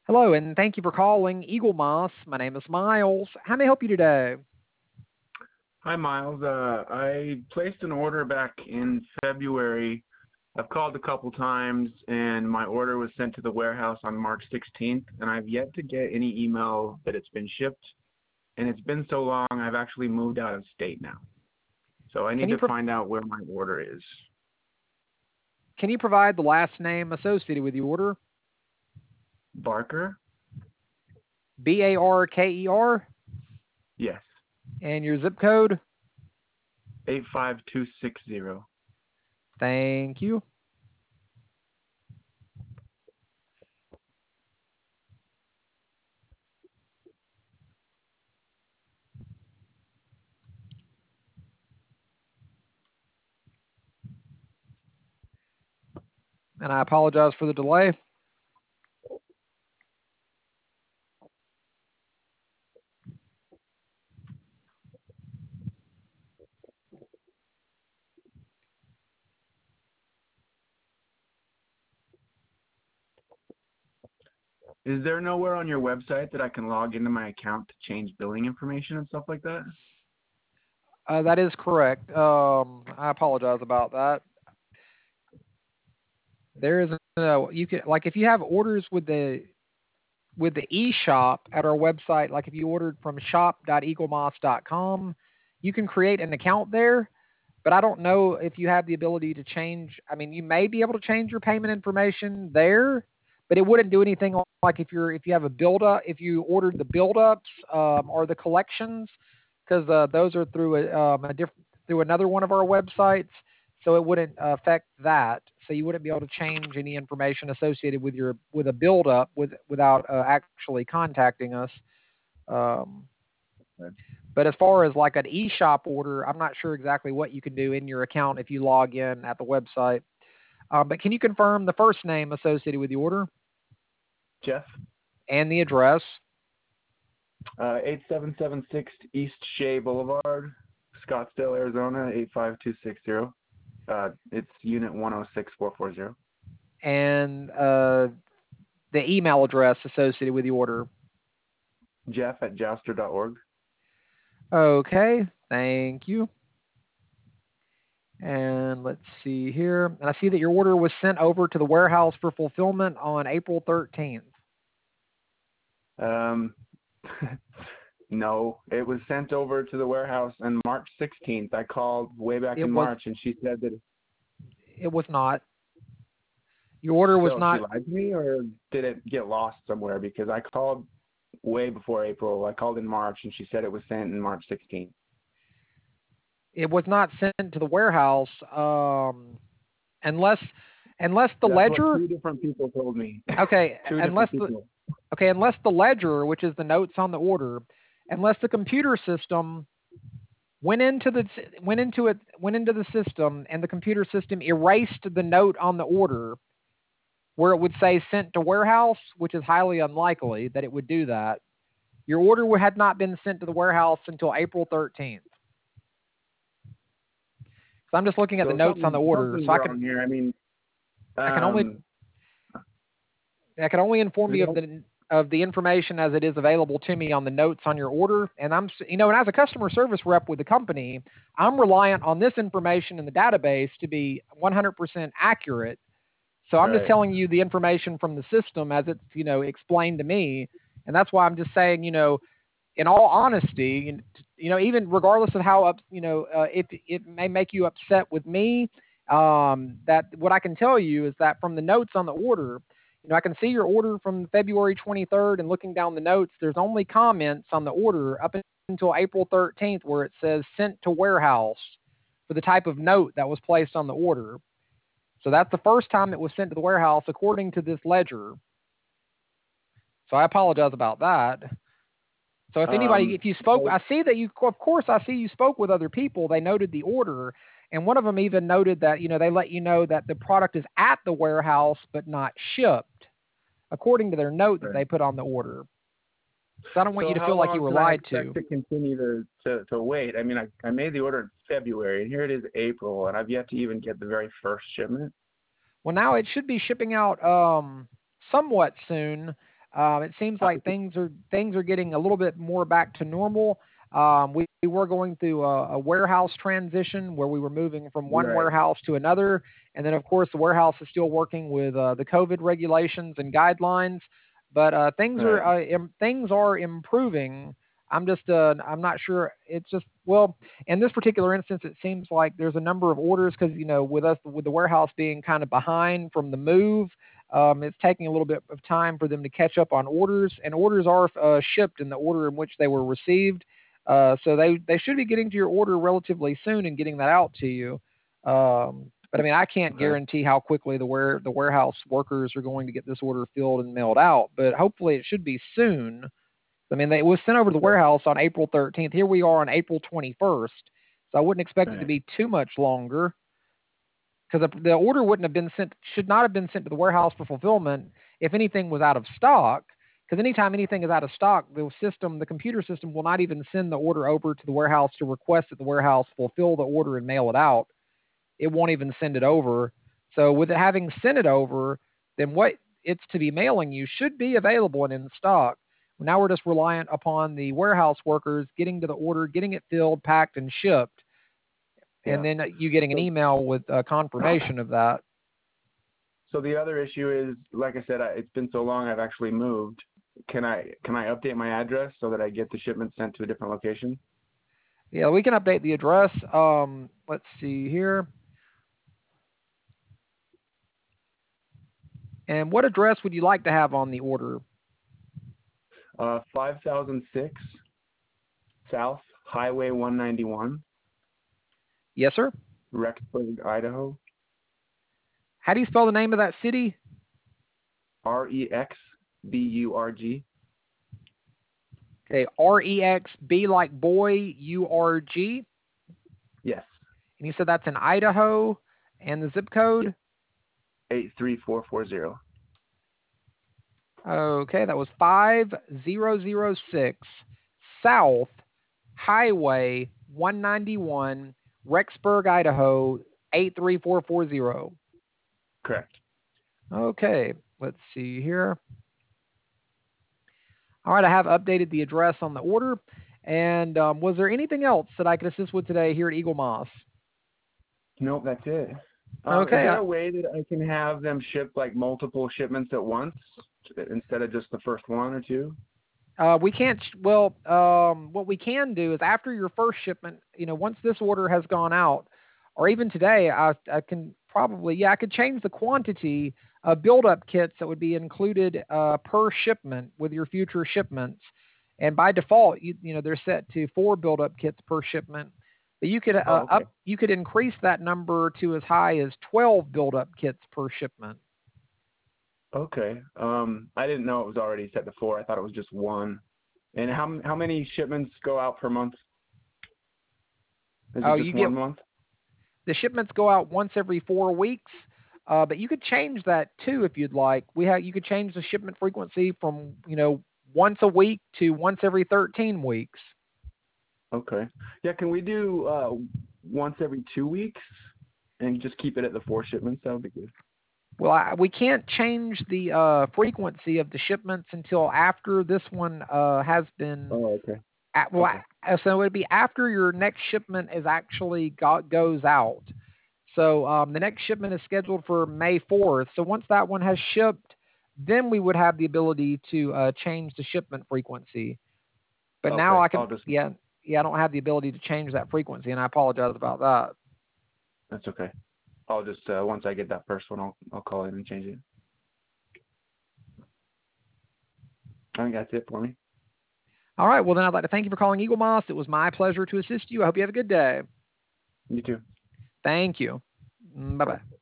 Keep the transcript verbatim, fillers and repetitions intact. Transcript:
Hello, and thank you for calling Eagle Moss. My name is Miles. How may I help you today? Hi, Miles. Uh, I placed an order back in February. I've called a couple times, and my order was sent to the warehouse on March sixteenth, and I've yet to get any email that it's been shipped. And it's been so long, I've actually moved out of state now. So I Can need you to pro- find out where my order is. can you provide the last name associated with the order? Barker? B A R K E R, Yes. and your zip code? eight five two six zero. Thank you. And I apologize for the delay. Is there nowhere on your website that I can log into my account to change billing information and stuff like that? Uh, that is correct. Um, I apologize about that. There is no you can like if you have orders with the with the eShop at our website, like if you ordered from shop dot eaglemoss dot com, you can create an account there. But I don't know if you have the ability to change. I mean, you may be able to change your payment information there, but it wouldn't do anything like if you're if you have a build up, if you ordered the build ups um, or the collections, because uh, those are through a, um, a different through another one of our websites, so it wouldn't affect that. So you wouldn't be able to change any information associated with your with a build up with without uh, actually contacting us. Um, but as far as like an eShop order, I'm not sure exactly what you can do in your account if you log in at the website. Um, but can you confirm the first name associated with the order Jeff? and the address? Uh, eight seven seven six East Shea Boulevard, Scottsdale, Arizona, eight five two six zero. Uh, it's unit one oh six four four zero. And uh, the email address associated with the order. Jeff at jouster dot org. Okay, thank you. And let's see here. And I see that your order was sent over to the warehouse for fulfillment on April thirteenth. Um, no, it was sent over to the warehouse on March sixteenth. I called way back It in was March, and she said that. it was not. Your order was So she not. lied to me, or did it get lost somewhere? Because I called way before April. I called in March, and she said it was sent in March sixteenth. It was not sent to the warehouse um, unless unless the That's what ledger. two different people told me. Okay, Two unless different the people. okay unless the ledger, which is the notes on the order, unless the computer system went into the went into it went into the system and the computer system erased the note on the order where it would say sent to warehouse, which is highly unlikely that it would do that. Your order had not been sent to the warehouse until April thirteenth. So I'm just looking at the So notes on the something order, something's so I can wrong here. I mean, I can only um, I can only inform we you of don't. the of the information as it is available to me on the notes on your order. And I'm, you know, and as a customer service rep with the company, I'm reliant on this information in the database to be one hundred percent accurate. So I'm just Right. telling you the information from the system as it's, you know, explained to me. And that's why I'm just saying, you know, in all honesty, you know, even regardless of how up, you know, uh, it it may make you upset with me. Um, that what I can tell you is that from the notes on the order, you know, I can see your order from February twenty-third, and looking down the notes, there's only comments on the order up until April thirteenth where it says sent to warehouse for the type of note that was placed on the order. So that's the first time it was sent to the warehouse according to this ledger. So I apologize about that. So if anybody, Um, if you spoke, so I see that you, of course, I see you spoke with other people. They noted the order, and one of them even noted that, you know, they let you know that the product is at the warehouse but not shipped, according to their note that right. they put on the order. So I don't want you So to how feel like you long were can I lied expect to. to continue to, to, to wait? I mean, I, I made the order in February, and here it is April, and I've yet to even get the very first shipment. Well, now it should be shipping out um, somewhat soon. Um, it seems like things are things are getting a little bit more back to normal. Um, we, we were going through a, a warehouse transition where we were moving from one Right. warehouse to another, and then of course the warehouse is still working with uh, the COVID regulations and guidelines. But uh, things are Right. uh, im- things are improving. I'm just uh, I'm not sure. It's just well, in this particular instance, it seems like there's a number of orders because you know with us with the warehouse being kind of behind from the move, um, it's taking a little bit of time for them to catch up on orders, and orders are uh, shipped in the order in which they were received. Uh, so they, they should be getting to your order relatively soon and getting that out to you. Um, but I mean, I can't Okay. guarantee how quickly the ware the warehouse workers are going to get this order filled and mailed out, but hopefully it should be soon. I mean, they, it was sent over to the warehouse on April thirteenth. Here we are on April twenty-first, so I wouldn't expect it to Right. be too much longer because the, the order wouldn't have been sent, should not have been sent to the warehouse for fulfillment if anything was out of stock. Because anytime anything is out of stock, the system, the computer system, will not even send the order over to the warehouse to request that the warehouse fulfill the order and mail it out. It won't even send it over. So with it having sent it over, then what it's to be mailing you should be available and in stock. Now we're just reliant upon the warehouse workers getting to the order, getting it filled, packed, and shipped, and Yeah. then you getting an So, email with uh, confirmation of that. so the other issue is, like I said, I, it's been so long I've actually moved. Can I can I update my address so that I get the shipment sent to a different location? Yeah, we can update the address. Um, let's see here. And what address would you like to have on the order? Uh, five thousand six South Highway one ninety-one, Yes, sir. Rexburg, Idaho. How do you spell the name of that city? R E X B U R G. Okay, R E X B like boy, U R G. Yes. And you said that's in Idaho, and the zip code? Eight three four four zero. Okay, that was five thousand six South Highway one ninety-one, Rexburg, Idaho, eight three four four zero. Correct. Okay, let's see here. All right, I have updated the address on the order. And um, was there anything else that I could assist with today here at Eagle Moss? Nope, that's it. Um, Okay. Is there I- a way that I can have them ship like multiple shipments at once instead of just the first one or two? Uh, we can't, well, um, what we can do is after your first shipment, you know, once this order has gone out, or even today, I, I can probably, yeah, I could change the quantity of build-up kits that would be included uh, per shipment with your future shipments. And by default, you, you know, they're set to four build-up kits per shipment. But you could uh, Oh, okay. up, you could increase that number to as high as twelve build-up kits per shipment. Okay. Um, I didn't know it was already set to four. I thought it was just one. And how how many shipments go out per month? Is Oh, it just you one get month? the shipments go out once every four weeks, uh, but you could change that too if you'd like. We have you could change the shipment frequency from you know once a week to once every thirteen weeks. Okay. Yeah, can we do uh, once every two weeks and just keep it at the four shipments? That would be good. Well, I, we can't change the uh, frequency of the shipments until after this one uh, has been. Oh, okay. At, well, Okay. so it would be after your next shipment is actually got, goes out. So um, the next shipment is scheduled for May fourth. So once that one has shipped, then we would have the ability to uh, change the shipment frequency. But now Okay. I can, I'll just. yeah, yeah, I don't have the ability to change that frequency, and I apologize about that. That's okay. I'll just uh, once I get that first one, I'll I'll call in and change it. I think that's it for me. All right. Well, then I'd like to thank you for calling Eagle Moss. It was my pleasure to assist you. I hope you have a good day. You too. Thank you. Bye bye.